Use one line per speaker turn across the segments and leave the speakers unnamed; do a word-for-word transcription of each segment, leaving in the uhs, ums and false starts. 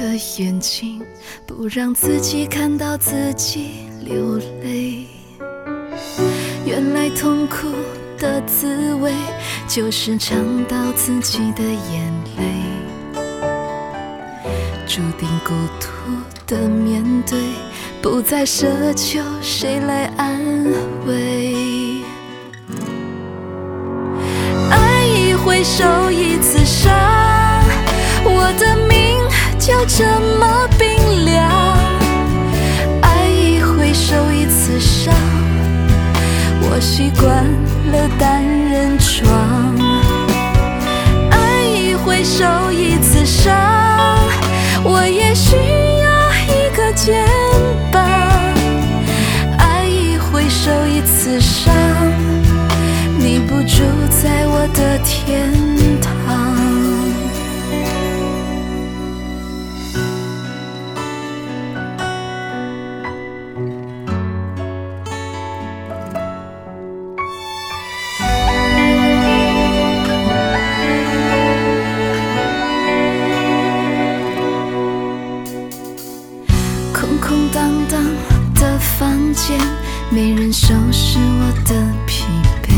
的眼睛，不让自己看到自己流泪。原来痛苦的滋味，就是尝到自己的眼泪。注定孤独的面对，不再奢求谁来安慰。爱一回首一次伤，我的命就这么冰凉。爱一回首一次伤，我习惯了单人床。爱一回首一次伤，我也需要一个肩膀。爱一回首一次伤，你不住在我的天堂。空空荡荡的房间，没人收拾我的疲惫。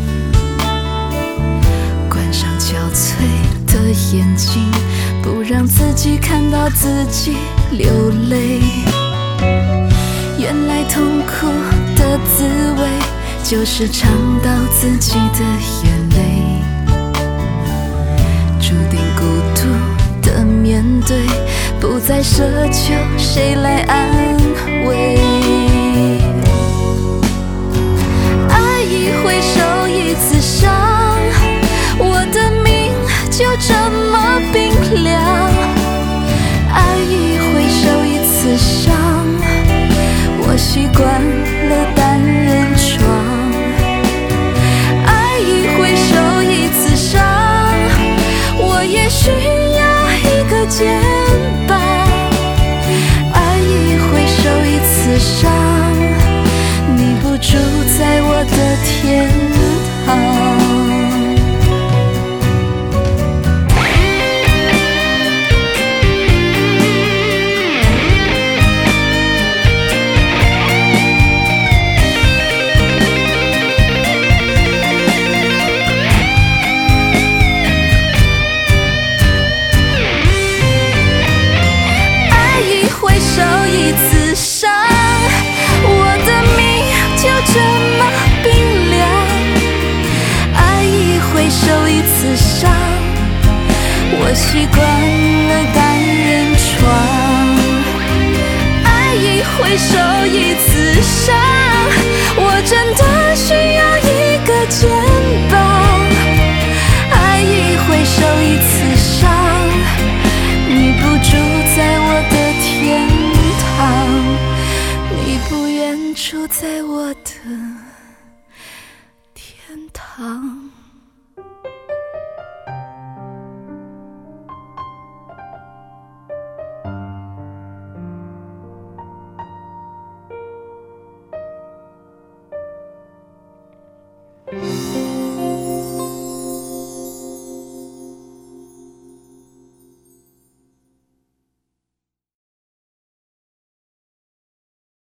关上憔悴的眼睛，不让自己看到自己流泪。原来痛苦的滋味，就是尝到自己的眼泪。注定孤独的面对，不再奢求谁来安慰。爱一回首一次伤，我的命就这么冰凉。爱一回首一次伤，我习惯了单人床。爱一回首一次伤，我也需要一个肩膀。爱一回首一次伤，你不住在我的天堂。我习惯了单人床。爱一回首一次伤，我真的需要一个肩膀。爱一回首一次伤，你不住在我的天堂，你不愿住在我的天堂。